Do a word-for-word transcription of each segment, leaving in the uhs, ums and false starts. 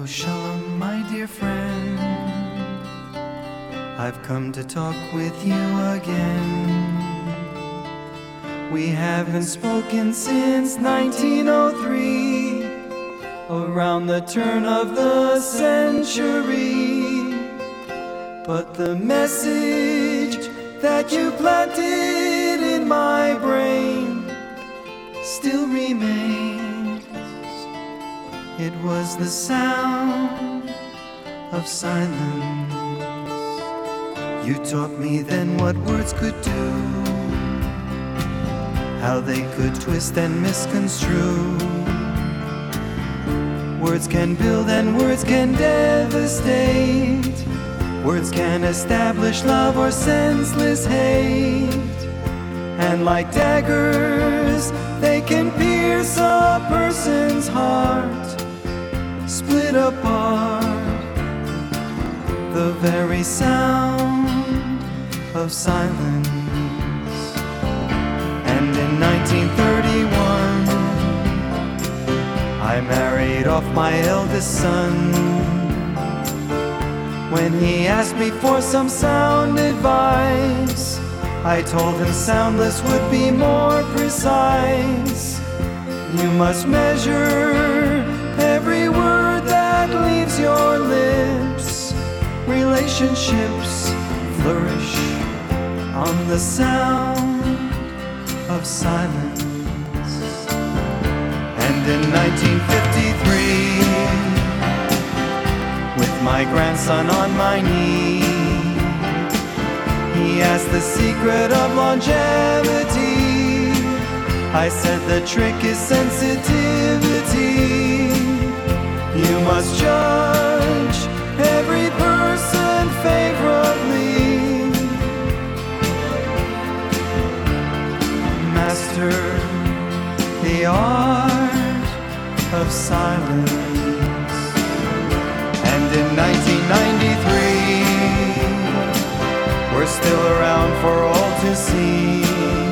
Shalom, my dear friend. I've come to talk with you again. We haven't spoken since nineteen oh three, around the turn of the century. But the message that you planted in my brain still remains. It was the sound of silence. You taught me then what words could do, how they could twist and misconstrue. Words can build and words can devastate. Words can establish love or senseless hate. And like daggers, they can pierce a person's heart, split apart the very sound of silence. And in nineteen thirty-one, I married off my eldest son. When he asked me for some sound advice, I told him soundless would be more precise. You must measure every word that leaves your lips. Relationships flourish on the sound of silence. And in nineteen fifty-three, with my grandson on my knee, he asked the secret of longevity. I said the trick is sensitivity. You must judge every person favorably. Master the art of silence. And in nineteen ninety-three, we're still around for all to see.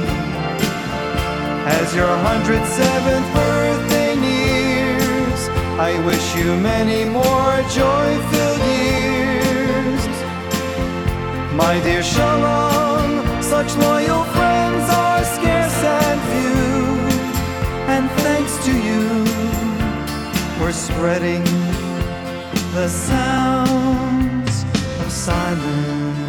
As your one hundred seventh birthday nears, I wish you many more joy-filled years. My dear Shalom, such loyal friends are scarce and few. And thanks to you, we're spreading the sounds of silence.